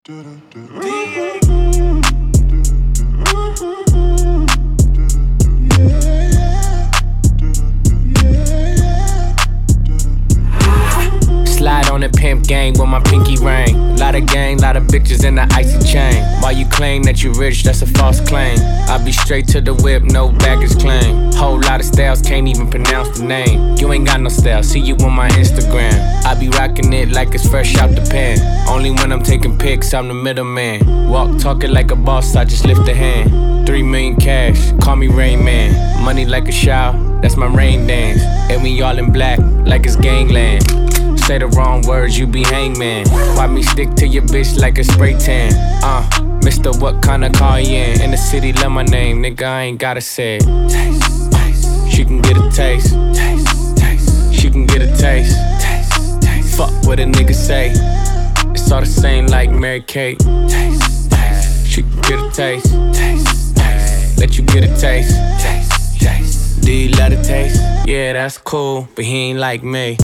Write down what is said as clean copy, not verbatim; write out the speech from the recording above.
Slide on the pimp gang with my pinky ring. Lot of gang, lot of bitches in the icy chain. While you claim that you rich, that's a false claim. I be straight to the whip, no baggage claim. Whole lot of styles, can't even pronounce the name. You ain't got no style, see you on my Instagram. I be rocking it like it's fresh out the pan. Only when I'm taking pics, I'm the middleman. Walk talking like a boss, I just lift a hand. 3 million cash, call me Rain Man. Money like a shower, that's my rain dance. And we all in black, like it's gangland. Say the wrong words, you be hangman. Why me stick to your bitch like a spray tan? Mister, what kind of car you in the city, love my name, nigga, I ain't gotta say it. Taste, taste. She can get a taste. Taste, taste. She can get a taste. Taste, taste. Fuck what a nigga say. It's all the same like Mary Kate. Taste, taste. She can get a taste. Taste, taste. Let you get a taste. Taste, taste. Do you love the taste? Yeah, that's cool, but he ain't like me.